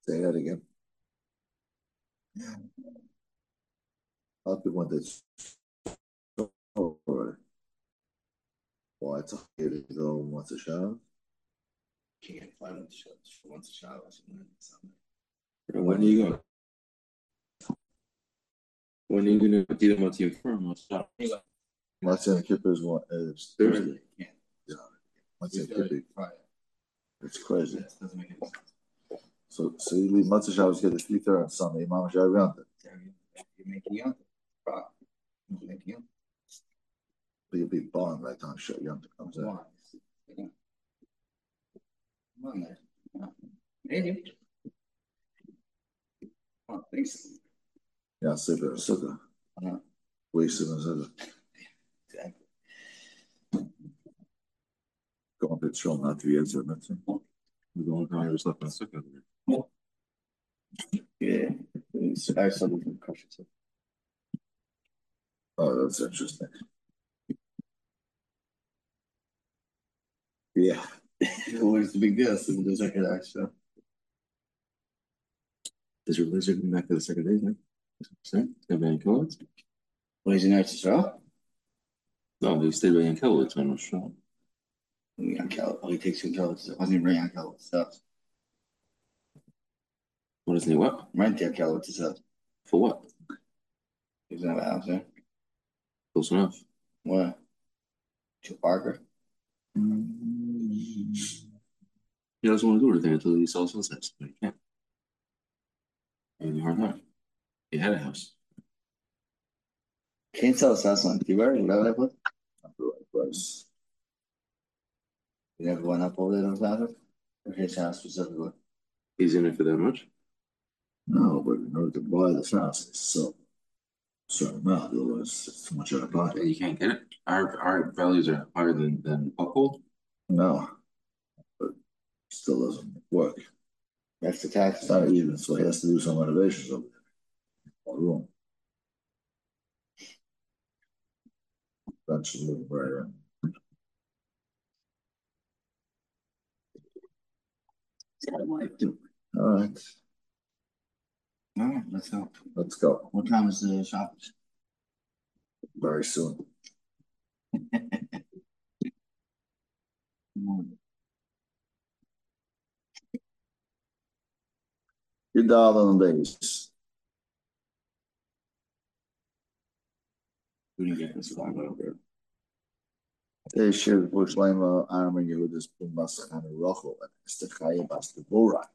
Say that again. I'll be one that's over. Well, it's okay to go once a shot. Can't find once a shot. When are you going? When are you going to do the multi firm? Matzah and Kippur is Thursday. Yeah. Matzah and Kippur. It's crazy. Doesn't make any sense. So you leave Matzah Shabbos, get the 3:30 on Sunday. Imam Shai around it. You're making Yom Tov. You're making Yom Tov. But you'll be born by the time Yom Tov comes in. Come on, man. Maybe. I don't think so. Yeah, Sibir and Sukkah. Wasted and Sukkah. Exactly. Going to show not to be answered. We're going to have stuff in Sukkah. Yeah. I have something from Kosher too. Oh, that's interesting. Yeah. Where's the big deal? So there's like an extra. Does your lizard come back to the second day then? It's going to be in Kilowatt? Well, he's an extra show? No, he stayed right in Kilowatt on the show. Oh, he takes you in Kilowatt. Wasn't even right on Kilowatt stuff. What is he? What? Rent there, Kilowatt stuff. For what? He doesn't have a house there. Close enough. What? Joe Parker? He doesn't want to do anything until he sells his house. But he can't. Having a hard time. He had a house. Can't sell his house on T-Bar? Whatever that was? Not the right price. You never went up over there on Saturday? Or his house specifically? He's in it for that much? No, but in order to buy this house, it's so a certain amount. Otherwise, it's too much out of pocket. You can't get it. Our values are higher than Buckhold. No, but still doesn't work. That's the tax. It's not even, so he has to do some renovations over there. More room. That should move right in. All right. All right, let's go. Let's go. What time is the shop? Very soon. You're dialed on the base. We didn't get this far over. They should push Lema Armin Yehudis Pumasachan Rochel and Estechaya Bastabura.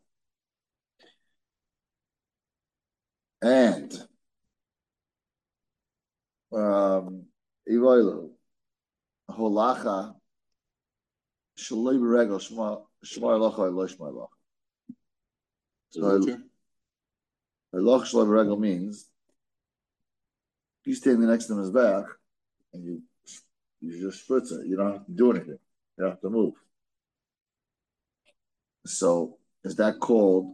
And Ivoilu Holacha Shalei Beregel Shema Locha Lo Shema Locha. So Holoch Shalei Beregel means you standing next to his back and you just spritz it. You don't have to do anything. You don't have to move. So is that called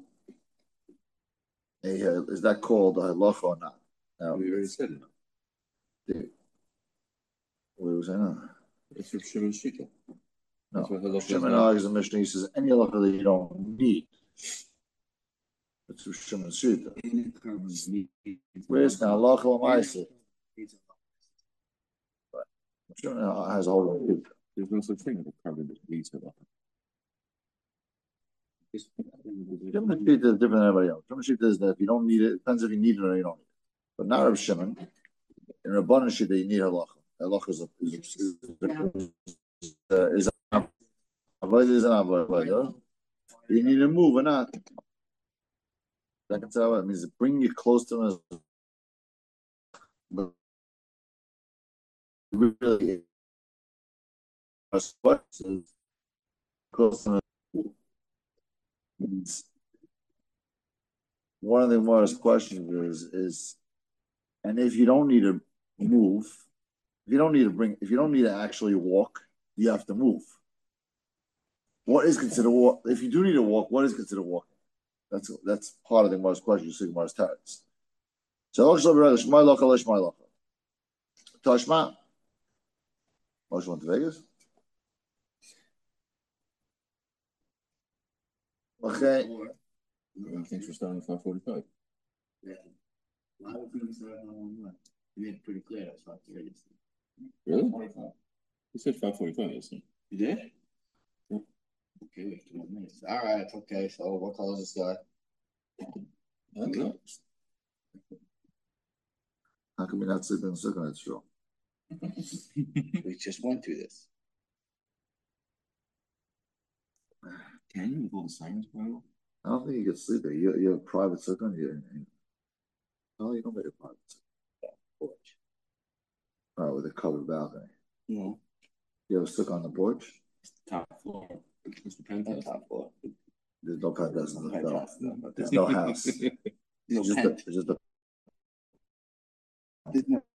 a halacha or not? Now, we already said it. What was that? It's from Shimon Shita. No, Shimon argues the Mishnah. He says any halacha that you don't need. It's from Shimon Shita. Where's the halacha l'maaseh? Shimon has a whole lot. There's no such thing as a carbon that needs halacha. Shimon Shita is different than everybody else. Shimon Shita is that if you don't need it, it depends if you need it or you don't need it. But not Reb Shimon. In Rabbanan Shita, you need halacha. Halacha is an avodah. You need to move or not. That can tell what it means to bring you close to him. But really, close to him. One of the most questions is, and if you don't need to move, if you don't need to actually walk, you have to move. What is considered walk? If you do need to walk, what is considered walking? That's part of the most question. You see Gemara's teretz. So Tashma. Moshe went to Vegas. Okay. Thanks for starting at 5:45. Yeah. A lot of things are on 1. You made it pretty clear. That's why I figured this. Really? You said 5:45, isn't it? You did? Yeah. Okay, we have 2 more minutes. All right, okay. So what color is this guy? Okay. How come you're not sleeping in the sukkah? That's true. We just went through this. Can you go to science bro? I don't think you can sleep there. You have a private sukkah. No, you don't make a private sukkah. Porch. Oh, with a covered balcony. No. You have a sukkah on the porch? Top floor. It's the penthouse. Top floor. There's no penthouse in the Penthouse, film. no. There's no house. No It's pent. just a There's no-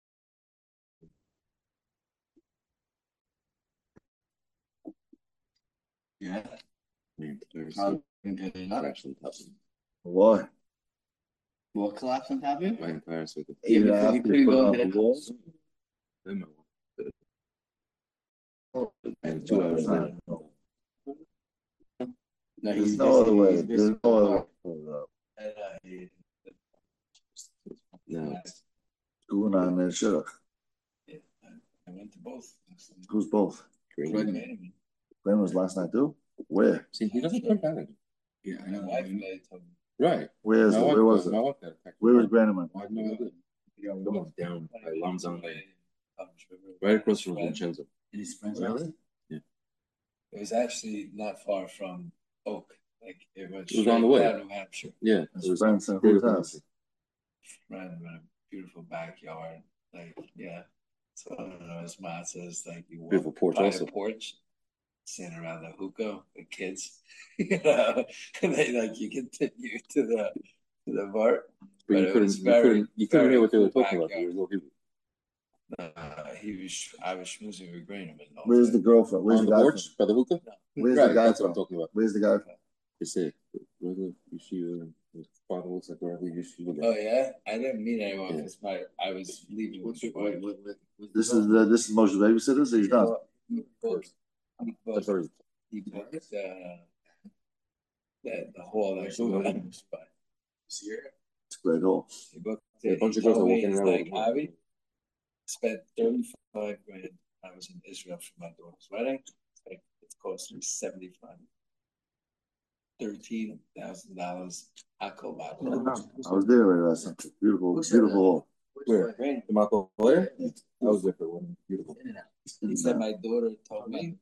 Yeah. There's Not actually top. why? What collapse on top of you? My entire circle. Yeah, You because have you to couldn't put go it into on the the walls? And 2 hours later. No, There's no other way. There's no other way. No. Guna and Shidduch. I went to both. Who's both? Great. Glenn was last night too? Where? See, he doesn't come back. Yeah, I know. Wife made it to me. Right. Where was it? My wife got attacked. Where was Granneman? I have no idea. Someone's down by Lamzon Lane. Right across from Vincenzo. And his friends. Really? Yeah. It was actually not far from Oak. Like it was on the way. down New Hampshire. Yeah. His friends in whose house? Friend with a beautiful backyard. Like, yeah. So I don't know, his mom says like you walk Beautiful porch by also. the porch, sitting around the hookah with kids. You know, and they like you continue to the bar. But you it couldn't, was you very, couldn't, you couldn't very hear what they were cool talking about. backyard. There was no people. I was schmoozing with Greenham. Where's the girlfriend? Where's On the the guy porch from? by the hookah? Where's Right, the guy that's what from? I'm talking about. Where's the guy from? They say regular yeshiva. His father looks like a regular yeshiva. Oh yeah, I didn't meet anyone because I was leaving with my wife. This is Moshe's babysitters? He's done. He booked That's already. the hall that she went in. It's a great hall. He booked A it. bunch He of girls told are me, walking he's around like, with- Avi, spent 35 grand. I was in Israel for my daughter's wedding. Like it cost me 75. $13,000. Akol. I was there right last night. Beautiful, beautiful hall. Where? The Marco Blair? I was there for one. Beautiful. He said my daughter told me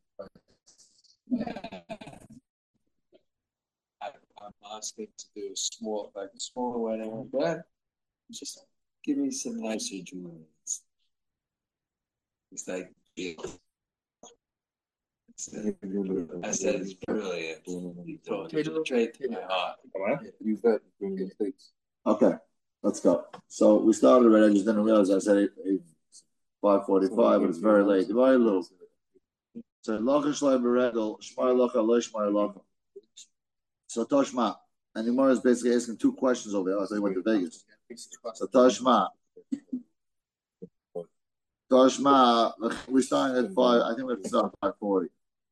I'm asking to do a small wedding like that. Just give me some nicer jewelry. It's like I said it's brilliant. He told me straight to my heart. You bet. Bring the States. Okay, let's go. So we started already. I just didn't realize I said 5:45, but it's very late. Very little. So Lacha Shlai Beregel, Shmar Lacha, Lo Shmar Lacha. So Toshma, and the Gemara is basically asking 2 questions over there. I went to Vegas. So Toshma, we're starting at 5. I think we have to start at 5:40.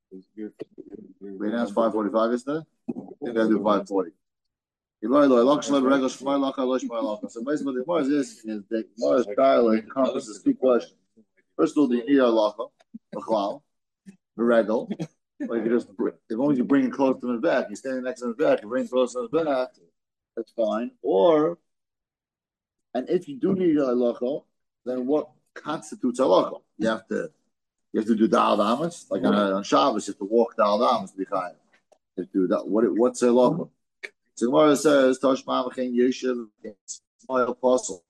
We announced 5:45 yesterday. I think I do 5:40. So basically, the Gemara is the Gemara's style encompasses 2 questions. First of all, do you need a lacha, the regal? Or you can just, as long as you bring it close to the back, you're standing next to the back, you bring it close to the back, that's fine. Or, and if you do need a halacha, then what constitutes a halacha? You have to do dal damas, like on Shabbos, you have to walk dal damas behind. You have to do that. What's a halacha? So Gemara says, Toshma Mechin Yeshiv, small apostle.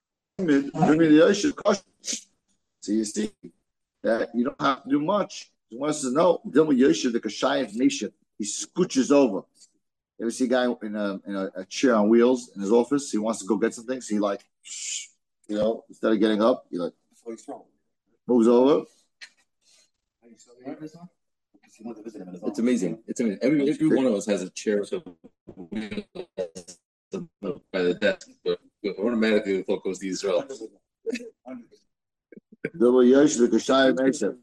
So you see that you don't have to do much. Gemara says, no, Dilma Yeshiv, the Kashayev nation, he scooches over. You ever see a guy in a chair on wheels in his office? He wants to go get some things. He instead of getting up, he moves over. It's amazing. It's amazing. Every one of us has a chair by the desk, but automatically the thought goes to Israel. Dilma Yeshiv, the Kashayev nation.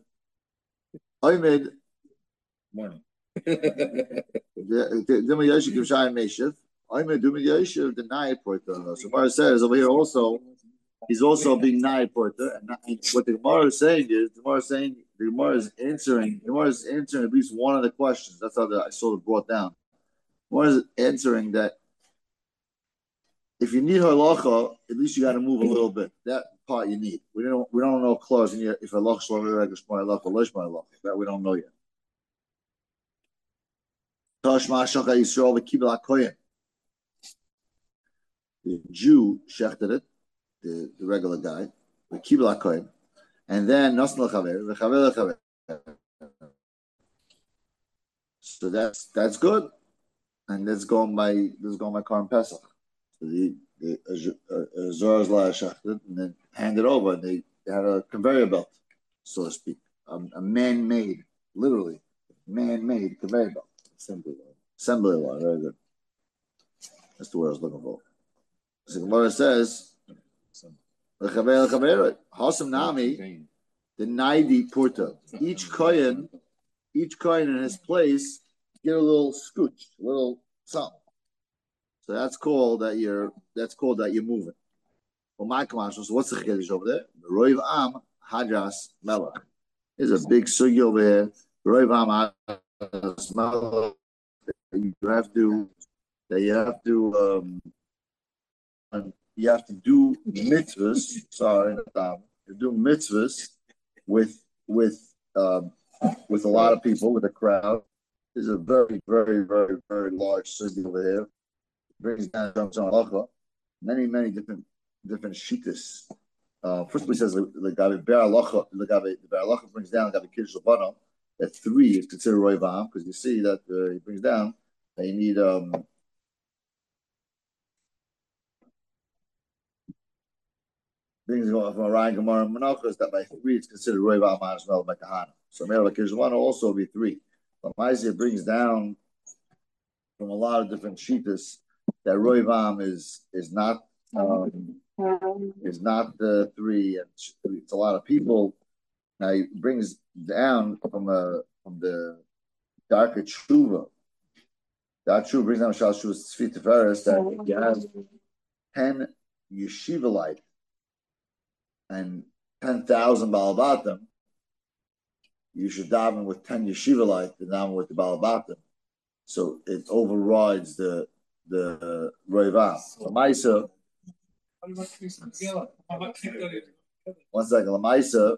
Morning. Dilma Yeshiv, Kashayev nation. I'm a Dumi Yeshiv, the Nai Porter. So Gemara says over here also, he's also being Nai Porter. And what the Gemara is saying is, the Gemara is answering at least one of the questions. That's how I saw it brought down. The Gemara is answering that if you need halacha, at least you got to move a little bit. That part you need. We don't know clause in here if halacha shlomo regel shmai halacha or losh halacha. That we don't know yet. Tashma shachar Yisrael v'kibel hakohen. The Jew shechted it, the regular guy, v'kibel hakohen, and then nasn lechaver v'chaver lechaver. So that's good, and let's go on my Karm Pesach. So the Azor's la shechted and then handed over. And they had a conveyor belt, so to speak, a man-made, literally man-made conveyor belt. Assembly line, very good. That's the word I was looking for. So the Gemara says, Hasam Nami, the Naidi Purta. Each kohen in his place get a little scooch, a little something. So that's called that you're moving. Well, my commercial. So what's the chiddush over there? The Roiv Am Hadras Melech. There's a big sugi over here. Roiv Am Hadras Melech. You have to do mitzvahs. Sorry, you do mitzvahs with a lot of people, with a crowd. There's a very, very, very, very large sugi over here. Brings down halacha, many different shittas. First, he says the Be'er halacha brings down the kiddush l'bana that 3 is considered roiv am, because you see that he brings down that you need brings from Orion Gemara and Menachos that by 3 it's considered roiv am as well by kahana. So maybe kiddush l'bana also be 3. But Ma'aseh brings down from a lot of different shittas that roiv am is not the 3, and it's a lot of people. Now he brings down from the darker tshuva. That tshuva brings down Shal Shu's Tzvi Tiferes that you have 10 yeshivalite and 10,000 balabatim. You should daven with 10 yeshivalite and daven with the balabatim. So it overrides the roiv am. Lamaisa. One second, Lamaisa.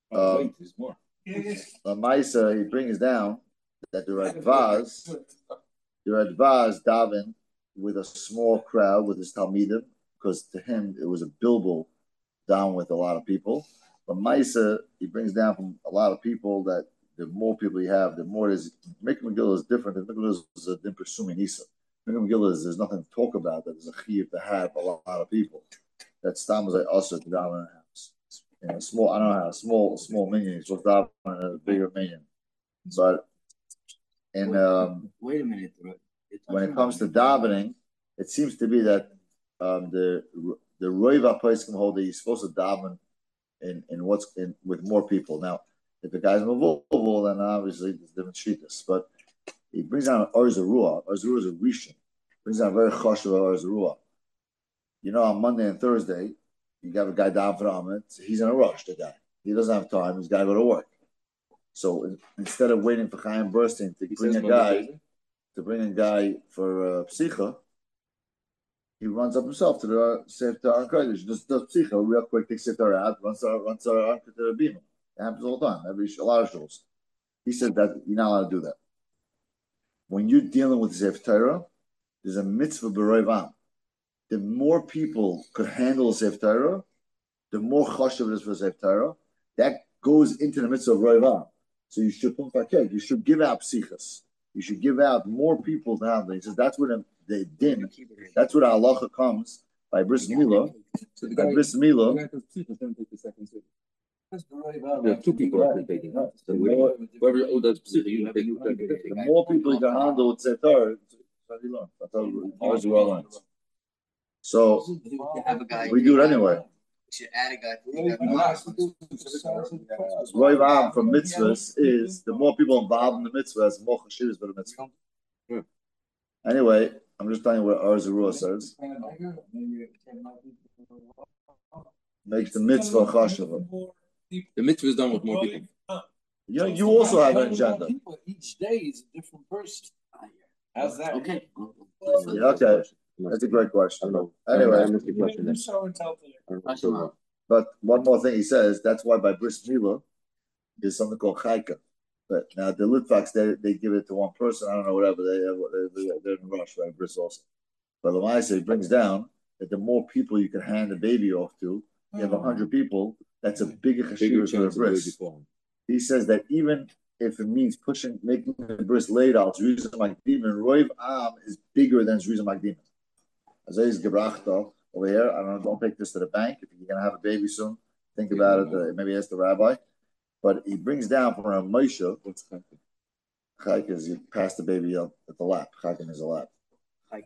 Lamaisa, he brings down that the Radvaz daven with a small crowd with his talmidim, because to him it was a bilbo down with a lot of people. But Maisa, he brings down from a lot of people that the more people you have, the more is. Mikra Megillah is different. The Mikra Megillah is a din pursuing Nisa. Mikra Megillah is there's nothing to talk about. That there's a chiyuv to have a lot of people. That stam was like also to daven in a house. In a small, I don't know how small minion. It's supposed to daven in a bigger minion. But wait a minute. When it comes to davening, it seems to be that the roiv place can hold that you're supposed to daven in with more people. Now, if the guy's movable, then obviously there's different shittas. But he brings down Orz Ruah. Orz Ruah is a rishon. Brings down a very chashuv Orz Ruah. You know, on Monday and Thursday, you have a guy down for Amit. He's in a rush. The guy, he doesn't have time. He's got to go to work. So instead of waiting for Chaim Burstein to bring a guy for psicha, he runs up himself to the Sefer Kodesh. Just does psicha real quick, takes Sefer out, runs our to the bima. It happens all the time. A lot of shows. He said that you're not allowed to do that. When you're dealing with Sefer Torah, there's a mitzvah b'roiv am. The more people could handle Sefer Torah, the more chashuv it is for Sefer Torah. That goes into the mitzvah of roiv am. So you should give out psichas. You should give out more people to handle. He says that's where the din. That's where the halacha comes by bris milah. By bris milah. There are 2 people are taking it. So whoever does psicha, the more people you can handle with Sefer Torah, that's always well learned. So we do it anyway. Should add a guy. Roiv am from mitzvahs is the more people involved in the mitzvahs, the more chashivas for the mitzvah. Anyway, I'm just telling you what Arzurua says. Makes the mitzvah chashuva. The mitzvah is done with more people. Yeah, you also have an agenda. Each day is a different person. How's that? Okay. Yeah, okay. That's a great question. Anyway, You're so intelligent. but one more thing he says, that's why by Bris Milah, there's something called Chayka. But now the Litvaks, they give it to one person, I don't know, whatever, they're in a rush, right? Bris also. But Lamaisa, he brings down that the more people you can hand the baby off to, you have 100 people, that's a bigger chashivah for the bris. He says that even if it means making the bris laid out, Zrizah Magdim and Roiv Am is bigger than Zrizah Magdim. As is Gebrachta over here, I don't take this to the bank. If you're going to have a baby soon, think about it. Maybe ask the rabbi. But he brings down from a Moshe. What's Chayk? Chayk is you pass the baby up at the lap. Chayk is a lap. Chayk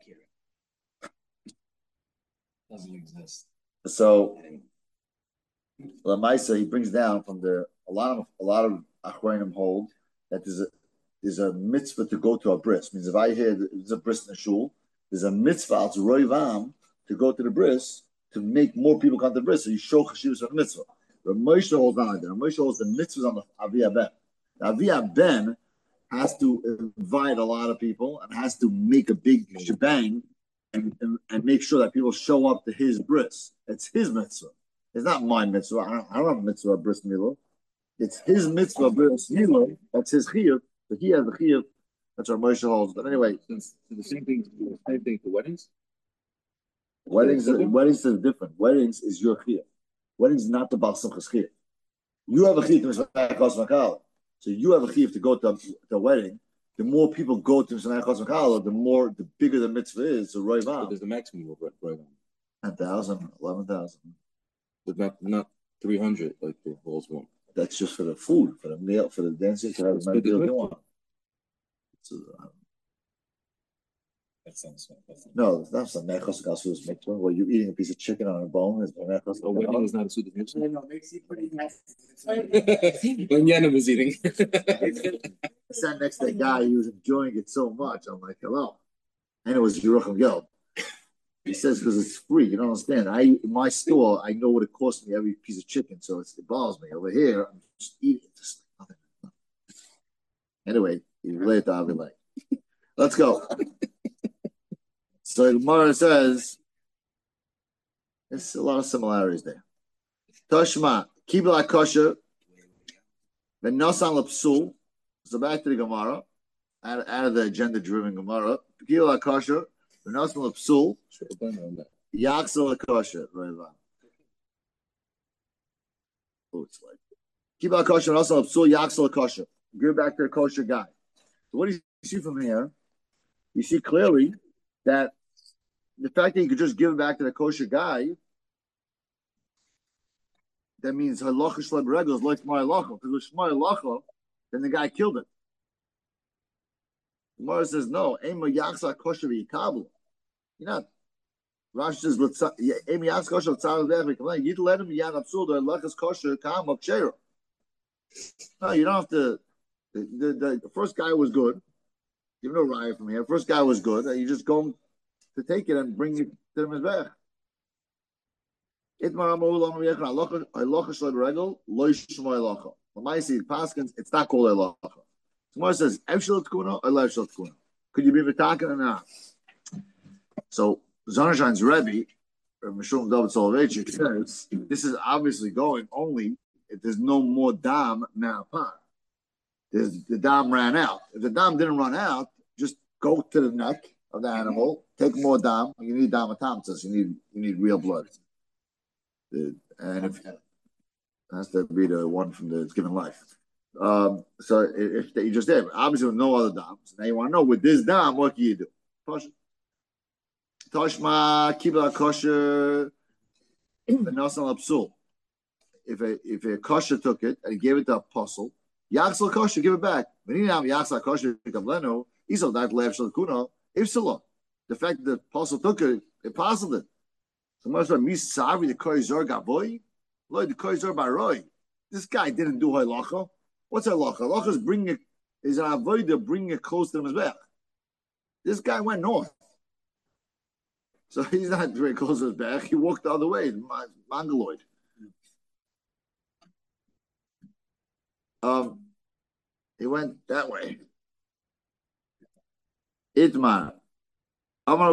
doesn't exist. So Lamaisa, he brings down from a lot of Achronim hold that there's a mitzvah to go to a bris. Means if I hear there's a bris in the shul, there's a mitzvah al roivam to go to the bris to make more people come to the bris. So you show chashivus of the mitzvah. But Moshe holds on there. Moshe holds the mitzvahs on the Aviyah Ben. The Aviyah Ben has to invite a lot of people and has to make a big shebang and make sure that people show up to his bris. It's his mitzvah. It's not my mitzvah. I don't have a mitzvah of bris milah. It's his mitzvah bris milah. That's his chiyuv. So he has the chiyuv. That's what Moshe holds. But anyway, So the same thing for weddings. Weddings is different. Weddings is your chiyuv. Weddings is not the Baal Simchas chiyuv. You have a chiyuv to Mishmach Makala. So you have a chiyuv to go to a wedding. The more people go to Mishmach Makala, the bigger the mitzvah is. So Roiv Am. There's the maximum of Roiv Am. 10,000, 11,000. But not 300 like the halls want. That's just for the food, for the meal, for the dancing, to have as many people you want. So, That sounds no, that's not Mechos Gasus mitzvah. Well, you're eating a piece of chicken on a bone. Is Mechos? A wedding is not a suit of mitzvah. I know, makes you pretty nice. When Yana was eating. I sat next to a guy, he was enjoying it so much. I'm like, hello. And it was Yerucham Geld. He says, because it's free. You don't understand. In my store, I know what it costs me every piece of chicken, so it bothers me. Over here, I'm just eating just nothing. Anyway, you relate to Avilay. Let's go. So the Gemara says, there's a lot of similarities there. Toshma, Kibla Kosher, Venosan Lapsul. So back to the Gemara, out of the agenda-driven Gemara. Kibla Kosher, Venosan Lapsul, Yaxel Kosher. Oh, it's like Kibla Kosher, Venosan Lapsul, Yaxel Kosher. Give back to the kosher guy. So what do you see from here? You see clearly that the fact that you could just give it back to the kosher guy, that means halacha shleb regos like shmar halacha. If it was shmar halacha, then the guy killed it. The Gemara says no. Ema yachsa kosher v'yikabel. You're not. Rashi says ema yachsa kosher v'tzar v'ech. You let him yad absurd or halachas kosher kam akshera. No, you don't have to. The first guy was good. Give no riot from here. First guy was good. You just go to take it and bring it to the Mizbech. It's not called halacha. Tomorrow says, could you be mitaken or not? So Zonashan's Rebbe, Mishum David Soloveitchik, says this is obviously going only if there's no more dam ma'apar. The dam ran out. If the dam didn't run out, just go to the neck of the animal, take more dam. You need damatamtas. You need real blood. And if that's the be the one from the given life. So if you just did, obviously with no other dams. Now you want to know with this dam, what can you do? Toshma kibla kosher v'nasan l'psul. If a kosher took it and he gave it to apostle, Yaxel kosher, give it back. When you have Yaxel kosher, Kamleno, Isol that left Shalkuno, Ifsala. The fact that the apostle took it, it apostled it. So much about Misavi, the Koizor Gavoy, Lloyd, the Koizor Baroi. This guy didn't do halacha. What's halacha? Halacha is an avoid to bring it close to the Mizbech. This guy went north. So he's not very close to his back. He walked the other way, mongoloid. He went that way. Itmar. Amar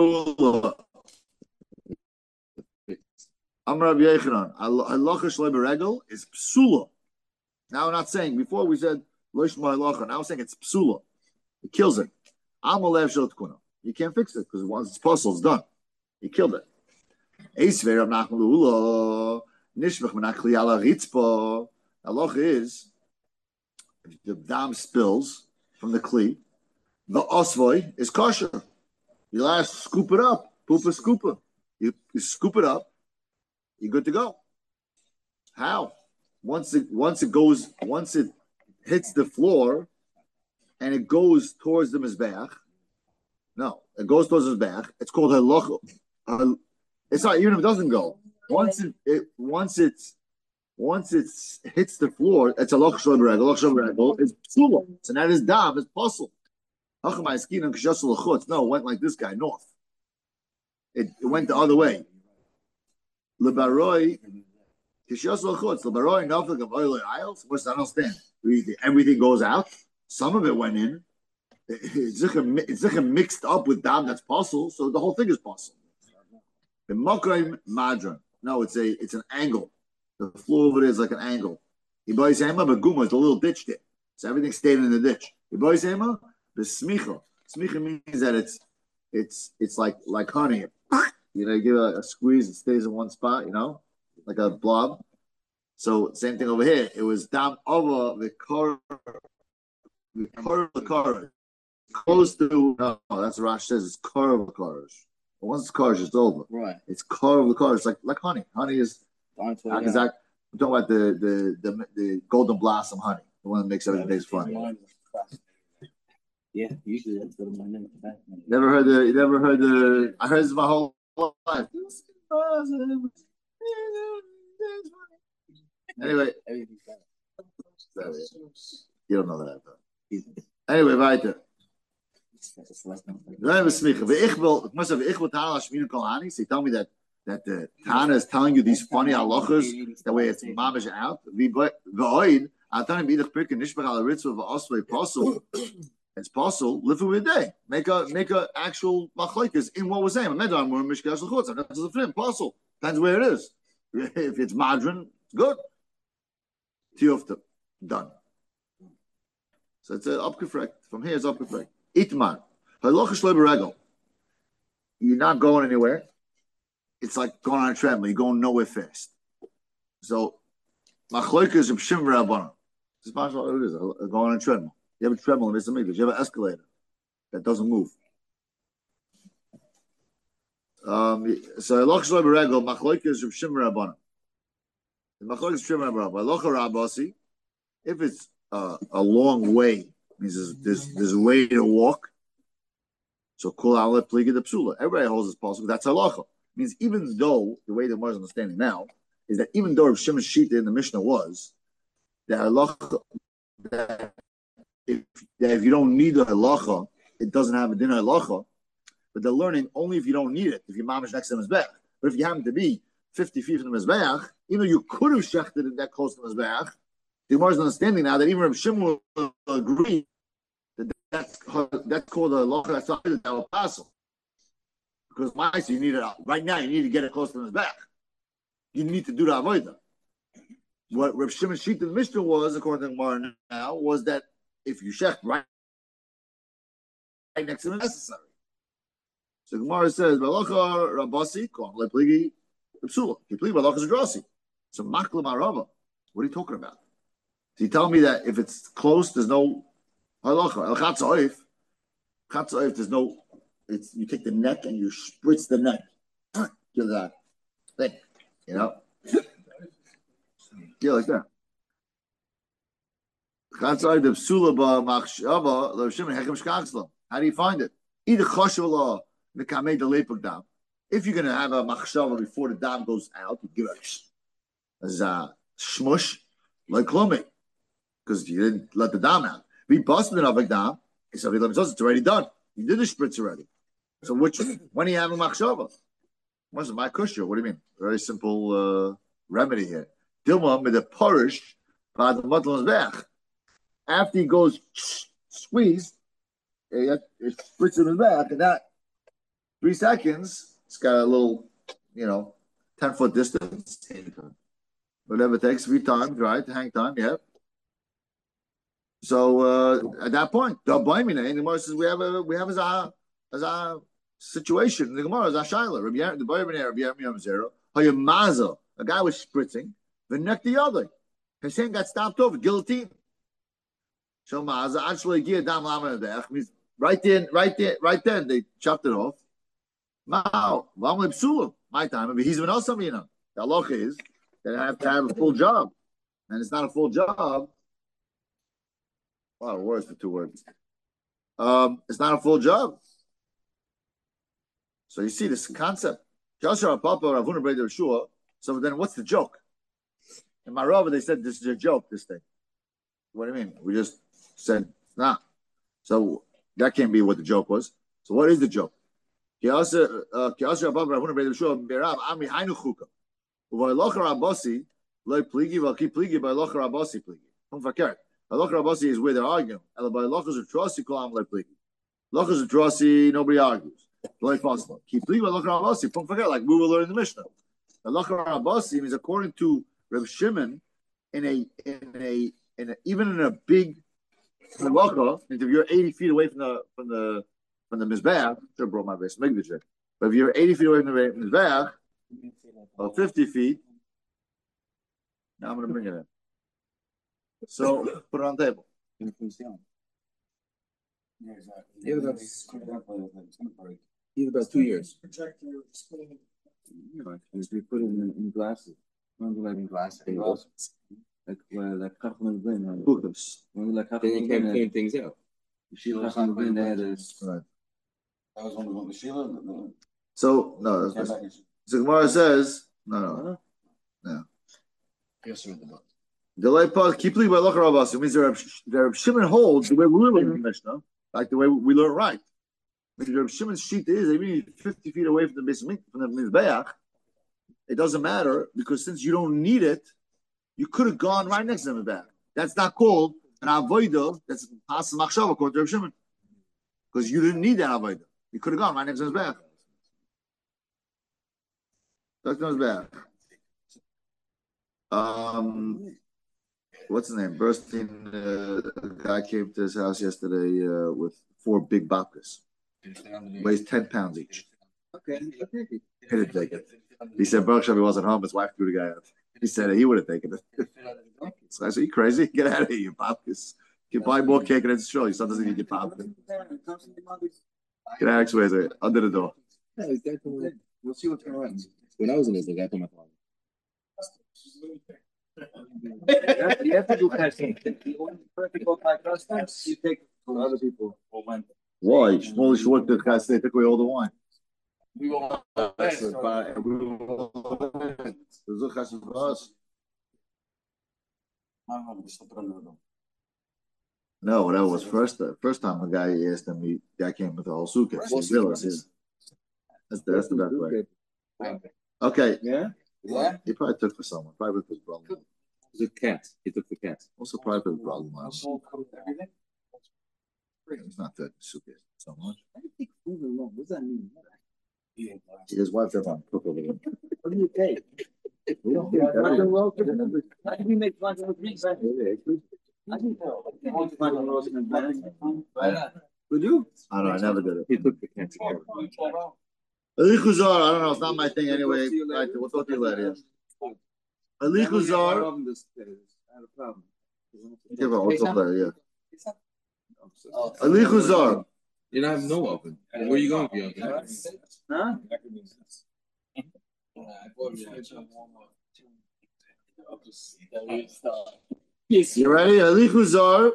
Rabbi Yechanan. Halacha shelo b'regel is psula. Now we're not saying, before we said lo yishma halacha. Now we're saying it's psula. It kills it. Amalev shel tkuna. You can't fix it because once it's puzzle, it's done. He killed it. Eisver of Nachman Lula Nishmach Menachli ala Ritzpa. Halacha is if the dam spills from the kli, the osvoy is kosher. You last scoop it up, poopa scoopa. You scoop it up, you're good to go. How? Once it hits the floor and it goes towards the mizbeach. No, it goes towards the mizbeach. It's called halacha. It's not even if it doesn't go. Once it hits the floor, it's a halacha shel b'regel. It's psula. So now this dam is puzzle. No, it went like this guy north. It went the other way. Lebaroi, what's I understand? Everything goes out. Some of it went in. It's like a mixed up with dam that's puzzle, so the whole thing is puzzle. The Makrim Madran. No, it's an angle. The floor of it is like an angle. Iboisema, but Guma is a little ditch there. So everything stayed in the ditch. Iboisema, the smicha. Smicha means that it's like honey. You give a squeeze, it stays in one spot, like a blob. So same thing over here. It was dam over the car close to that's what Rash says, it's car of the cars. Once the car is just over, right? It's car of the car. It's like honey. Honey is exactly. I'm talking about the golden blossom honey, the one that makes everything taste funny. Yeah, usually that's what my name. Never heard the. I heard this my whole life. Anyway, you don't know that though. Anyway, weiter. So you tell me that the Tana is telling you these funny halachas, that way it's mamish out. It's possible. Live it with a day. Make a actual machlokes in what we're saying. Possible. Depends where it is. If it's madran, it's good. Tiyufta, done. So it's upgefrekt. From here it's upgefrekt. Itman. You're not going anywhere. It's like going on a treadmill. You're going nowhere fast. So, machlokes of Shimon Rabbanan. This is what it is. Going on a treadmill. You have a treadmill in this amigdash. You have an escalator that doesn't move. So, machlokes of Shimon Rabbanan. The machlokes of Shimon Rabbanan. If it's a long way, means there's a way to walk. So kol aleph pligi the psula. Everybody holds this possible. That's halacha. Means even though the way the Gemara is understanding now is that even though Rav Shimon's shita in the Mishnah was that halacha that if you don't need the halacha, it doesn't have a din halacha. But they're learning only if you don't need it. If your mom is next to the mizbeach, but if you happen to be 50 feet from the mizbeach, even though you could have shechted it that close to the mizbeach, the Gemara is understanding now that even Rav Shimon will agree. That's called a halacha. That's not that will pasul. Because so you need it right now. You need to get it close to his back. You need to do the avodah. What Rav Shimon Shita the Mishnah was, according to Gemara now, was that if you shecht right next to him, necessary. So Gemara says, "Balacha Rabasi kon lepligi psula. He plead balacha zadrasi." So maklam arava. What are you talking about? So you tell me that if it's close, there's no halacha. El chatzoif, there's no. You take the neck and you spritz the neck. Give that thing, Yeah, like that. Chatzoif the psula ba machshava lo shimon hekem shkaxlam. How do you find it? Either choshev the kamei the lepuk dam. If you're going to have a machshava before the dam goes out, you give it as a shmush like klomei, because you didn't let the dam out. We busted it up like dam. It's already done. You did the spritz already. So when do you have a machshava? What's my kusher? What do you mean? Very simple remedy here. Dilma with the parish by the Muslim's back. After he goes squeeze, it splits in his back, and that 3 seconds, it's got a little, 10-foot distance. Whatever it takes, 3 times, right? Hang time, yeah. So at that point, the blaming the Gemara says we have as a situation. The Gemara is a shaila. The Rabbi Yirmiyah Zero. A guy was spritzing. The neck the other. His hand got stopped over. Guillotine. So Maza actually give dam lama means right then they chopped it off. Mao, my time. But he's been also the halacha is that I have to have a full job, and it's not a full job. A lot of words for 2 words. It's not a full job. So you see this concept. So then what's the joke? In my Rava, they said this is a joke, this thing. What do you mean? We just said nah. So that can't be what the joke was. So what is the joke? Halacha Rabasi is where they're arguing. Halachas of Trasi, Kolam Lepligi. Halachas of Trasi, nobody argues. Like possible. Keep Pligi, Halacha Rabasi. Don't forget, like we will learn in the Mishnah. Halacha Rabasi means according to Reb Shimon, even in a big halacha, if you're 80 feet away from the mizbeach, should have brought my base mikdash. But if you're 80 feet away from the mizbeach, or 50 feet, now I'm going to bring it in. So put it on the table. Yeah, about 2 years. We put it in glasses. Remember, like in glasses. Like Kachman Blin. Then you can't clean things out. Kachman Blin, they had this. Right. That was one of the Sheila. So no, the Gemara says no. Yes, read the book. The leipah kipli by lochar rabasi means the Reb Shimon holds the way we learn in the Mishnah, like the way we learn right. Because Reb Shimon's sheet is even 50 feet away from the mizbeach. It doesn't matter because since you don't need it, you could have gone right next to the mizbeach. That's not called an avodah. That's hasan machshava according to Reb Shimon, because you didn't need that avodah. You could have gone right next to the mizbeach. That's the mizbeach. What's his name? Burstein, a guy came to his house yesterday with 4 big babkas. Weighs 10 pounds each. Okay. He didn't take it. He said Baruch Shem, he wasn't home. His wife threw the guy out. He said he would have taken it. So I said, you crazy? Get out of here, you babkas. You can buy more cake and it's sure. Your son doesn't need your babkas. Get out of way, under the door. Yeah, we'll see what's going on. When I was in this, the guy told my father. You have to do casting. You take from other people. Why? Shmuel Short the guy said took away all the wine. We will. No, that was first time a guy asked him. Guy came with a whole suitcase. That's the best way. Okay. Yeah. Yeah. He probably took for someone. Probably with his brother. It was a cat. He took the cat. Also, probably with his brother. It's not that suitcase so much. I don't think food is wrong. What does that mean? His wife doesn't want to cook over him. What do you take? We don't think how do we make fun of me? Would you? I don't know. I never did it. He took the cat. Ali Khuzar, I don't know. It's not my thing anyway. Right, we'll talk to you later. Ali Khuzar. I have a problem. Give her. We'll talk later. Yeah. Ali Khuzar. You don't have no oven. Where are you going for your oven? Huh? You ready? Ali Khuzar.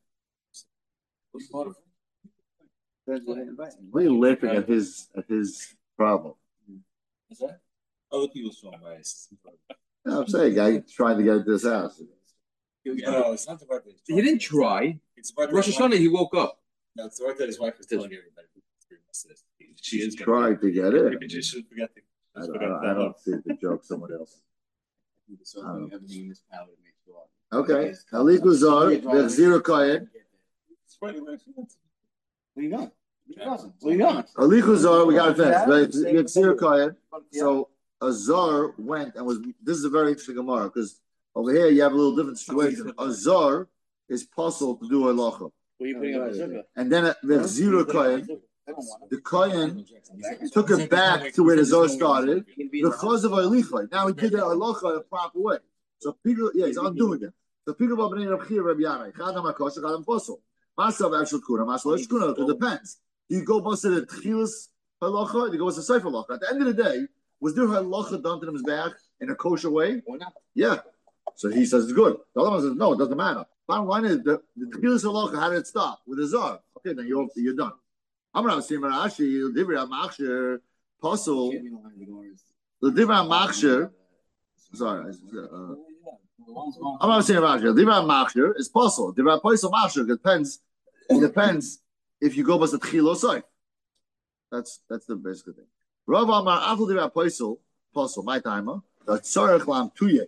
Why are you laughing at his problem? Is that? Other people's phone, right? No, I'm saying, guy trying to get into this house. No, it's not the part that He didn't try. It's the part that Rosh Hashanah, he woke up. No, it's the part that his wife was telling everybody. She is trying to get it. You should forget don't see the joke. Someone else. Everything in this palette makes you all. Okay. Aliku Zar, Zero Kohen. Where you going? Where you going? Aliku Zar, we got to finish. Zero Kohen. So a Zar went and was. This is a very interesting Gemara because over here you have a little different situation. A Zar is possible to do a halacha. Where you putting up? And then the Zero Kohen, the Kohen took it back to where the Zar started because of Alicha. Now he did the halacha in a proper way. So people, he's undoing it. So people are bringing up here, Rabbi Yanai. Chadam Akosha, Chadam Posel. Masav actual kuna, Masav Shkuna. It depends. Do you go bust it at Chilas halacha? Do you go bust a Sefer halacha? At the end of the day, was there halacha done to him back in a kosher way? Or not? Yeah. So he says it's good. The other one says no, it doesn't matter. Bottom line is the Chilas halacha, how did it stop? With a Zar. Okay, then you're done. I'm not saying Rashi, Divra Machsher, Posel. The Divra Machsher. Sorry. I'm not saying Rashi. Divra Machsher is Posel. Divra Posel Machsher depends. It depends if you go by the Chilo Soy. That's the basic thing. Rav Amar Afal Divra Posel, my timer. The Tzarech Lam Tuye.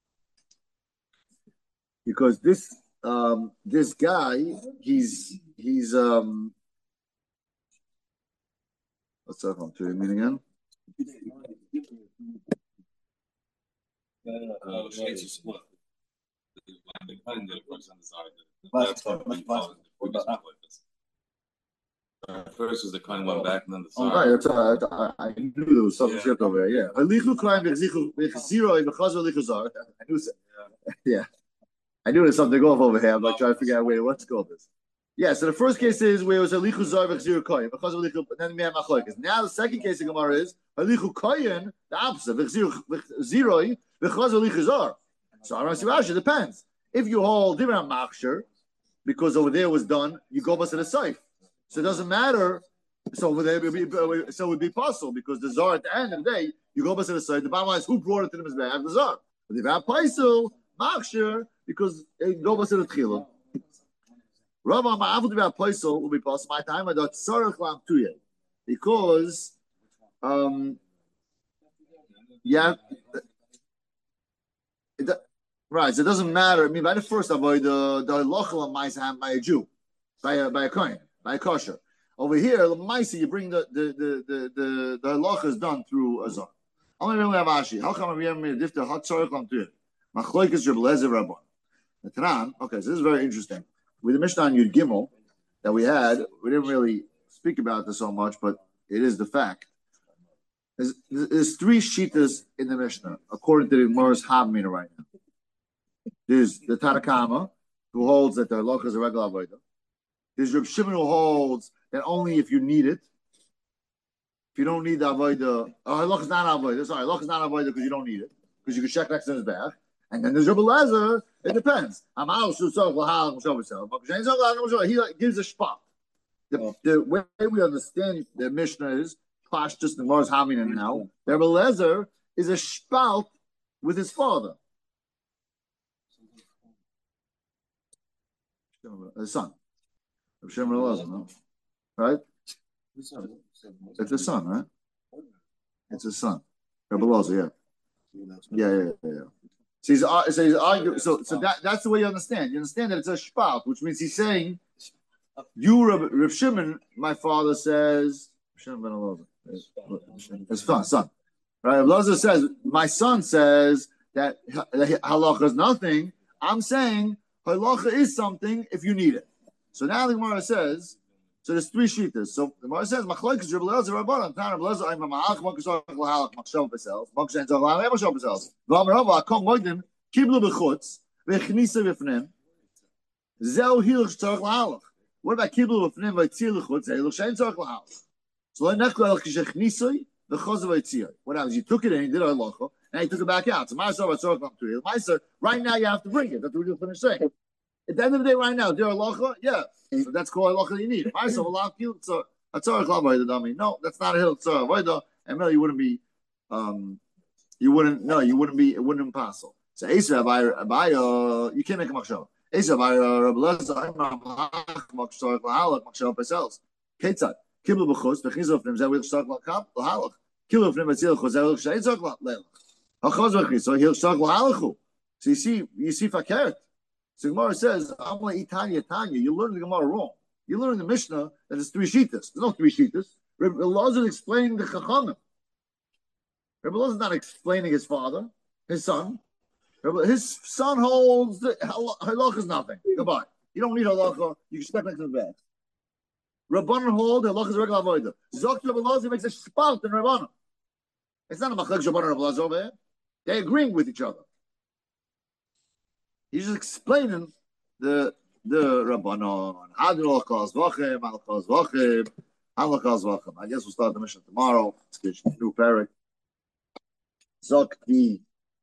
Because this guy, he's what's that one to mean again? First was the kind went back and then the song. Right, I knew there was something shift over there. Yeah. Yeah. I knew there's something off over here. I'm like trying to figure out what's called this. Yeah, so the first case is where it was Alichu Zar v'chziru koyin, because of Alichu, then we have machlokas. Now the second case in Gemara is Alichu koyin, the opposite, v'chziru because of Alichu Zar. So I don't see Rashi. Depends. If you hold different machsher, because over there was done, you go bust to the safe. So it doesn't matter. So over there, it would be possible because the Zar at the end of the day, you go bust to the safe. The bottom line is who brought it to the mizbeach, the Zar. But if you have paisel machsher, because it go bust to the tchila. Rav Amar Avul Divra Posel will be possible. My time I got Tzarech Lam Tuye because right. So it doesn't matter. I mean, by the first avoid the halacha of by a Jew, by a kohen, by a kosher. Over here, the ma'isa you bring the halacha is done through a zon. Only really have Ashi. How come we have made a different hot Tzarech Lam Tuye? Machloikas Reb Eliezer Rabban. The Tanan. Okay, so this is very interesting. With the Mishnah on Yud Gimel that we had, we didn't really speak about this so much, but it is the fact. There's three shittas in the Mishnah, according to the Gemara's Havmina right now. There's the Tanakama, who holds that the halacha is a regular avodah. There's Reb Shimon, who holds that only if you need it. If you don't need the avodah, halacha is not avodah. Sorry, halacha is not avodah because you don't need it, because you can check next to his back. And then there's Reb Eliezer. It depends. He gives a spot. The way we understand the Mishnah is Pash just the Gemara's Hamina now. Reb Eliezer is a spout with his father, his son. Reb Shimon Eliezer, no? Right? It's his son, right? It's his son. Reb Eliezer, yeah. So he's arguing. So that's the way you understand. You understand that it's a shpalt, which means he's saying, "You, Reb Shimon, my father says, Shimon ben Elazar, his son, right? Elazar says, my son says that halacha is nothing. I'm saying halacha is something if you need it. So now the Gemara says, so there's three shittas. So the Gemara says, Machlokes Reb Eliezer Rabbanan, Tan Reb Eliezer I'm a ma'ach, Mokasor Lahalach, Machshav B'Sels, Mokasor Lahalach, Machshav B'Sels. V'am Rava Akom Moedim Kiblu B'Chutz V'Chnisa V'Fnim Zeu Hilch Tzarech Lahalach. What about Kiblu V'Fnim V'Yitzir L'Chutz Zeu Hilch Shein Tzarech Lahalach? So let Nechlo El Kishechnisoi V'Choz V'Yitzir. What happens? You took it in, you did a halacha, and you took it back out. So Ma'asor Tzarech Lahalach. Ma'asor, right now you have to bring it. That's what we're finished saying. At the end of the day, right now, do a halacha? Yeah. So that's called halacha you need. I saw a hill a tzarech l'avodah dummy. No, that's not a hill tzarech l'avodah. And really, you wouldn't be, it wouldn't be possible. So Esa Abaye, you can't make a machshava. Esa Abaye, Reb Eliezer, I'm not tzarech l'halach machshava b'sells. Ketzad kiblu b'chus v'chizov nem zeh will tzarech l'halach. Kill of Nimatzil Chozel Shaitzok Lelach. Hachazvachri, so he'll shag la'alachu. So you see Fakert. So Gemara says, I'm like Tanya. You learn the Gemara wrong. You learn the Mishnah that it's three shitas. There's no three shitas. Rebbe Elazar is explaining the Chachamim. Rebbe Elazar is not explaining his father, his son. His son holds the halacha is nothing. Goodbye. You don't need halacha. You can step next to the bed. Rabbanan hold halacha is regular avodah. Zok Rebbe Elazar makes a spout in Rabbanan. It's not a machlek Rabbanan and Rebbe Elazar over here. They're agreeing with each other. He's just explaining the Rabbanon. I guess we'll start the mission tomorrow. It's a new parak. Zokti.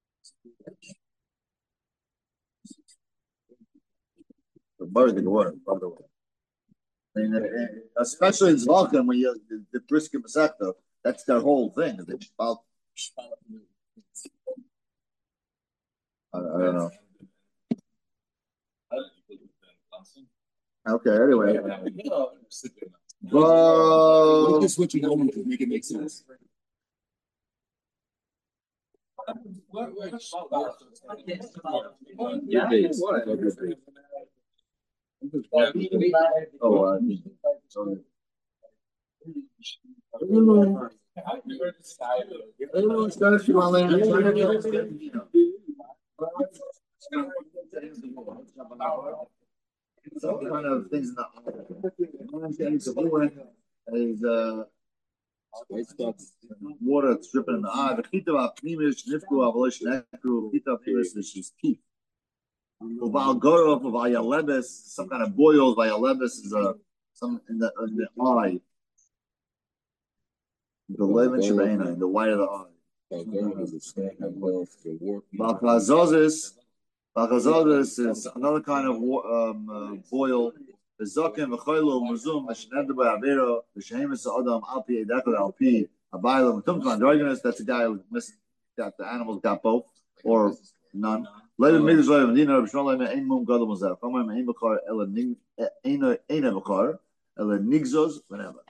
Very good word, by the way. Especially in Zvachim, when you the brisket masecta, that's their whole thing. I don't know. Okay, anyway. But just switching over to make it make sense. Some kind of things in the water that's dripping in the eye. The chita of pnimish nifku avolish nekru. Chita of pnimish is his teeth. Uval gorov of ayalebes, some kind of boils. Ayalebes is some in the eye. The levin shebeina, in the white of the eye. Balchazodis is another kind of boil. The zokim v'choylo muzum v'sheneder b'avero v'shehemis adam alpi edekod alpi abaylo v'tumkan drogonus. That's a guy who missed that the animals got both or none. Levin migas levin dinar b'shnolim ein mum gadol mazeh. Kamar ein b'kar ela ein b'kar ela nigzos whenever.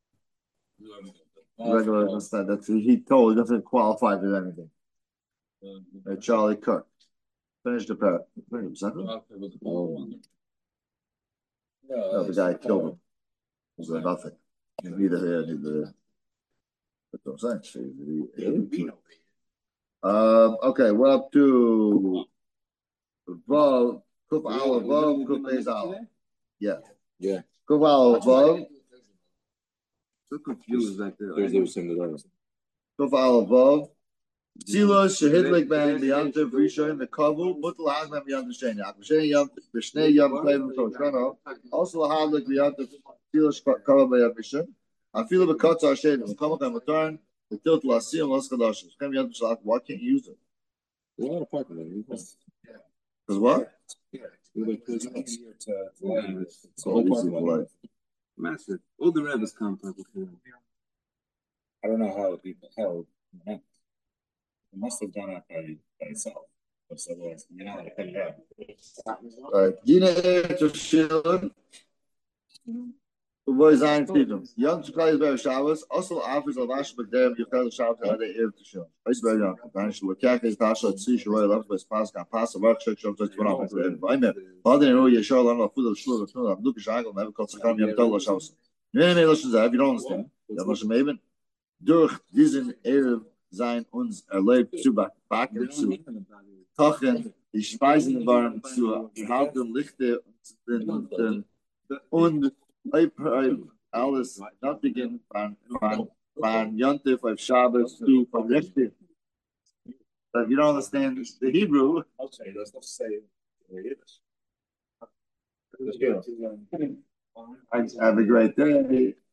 Regular that he told he doesn't qualify for anything. Charlie Kirk. Finish the parrot. No, the guy killed him. It was nothing. Neither here, neither there. That's what I'm saying. Okay, we're up to Vav, Kuf Al Vav, Kuf Beis Al. Yeah. Kuf Al Vav. So confused back there. Kuf Al Vav. Zila shehidlik bang liyantiv rishon the kavu mutal hazman liyantiv sheni. Akvasheni yantiv b'shnei yantiv klayim v'toshano. Also lahadlik liyantiv zila shkava b'yavishon. Afilu b'katzar sheni. V'kamakam v'tarn v'tilt l'asiyim l'skadashim. V'chem yantiv shalak. Why can't you use it? There's a lot of parking there. Because what? It's all parking. Massive. All the rabbits come from. I don't know how people held. It must have done it by itself. Otherwise, you know how to cut it out. All right. Dina to Shilon. Boy Zion Freedom. Young Chukali Bear Shabbos. Also offers a Lash Bagdam Yukel Shabbos to other Erev to Shilon. Ice Bear Young. Vanish Lukak is Tasha at Sea Royal Love by Pascal Pass a workshop to 1 to end. I met. Father and Roy Yeshar on a food of Shul of Lucas Angle never called Sakam Yam Tola Shabbos. You don't understand. That was Maven. Durch diesen Erev sein uns erlebt zu backen zu kochen, die Speisen waren zu halten, Lichte und alles nötigen von Yontif of Shabbos to verrichten. But if you don't understand the Hebrew, Okay, let's say it is. have a great day.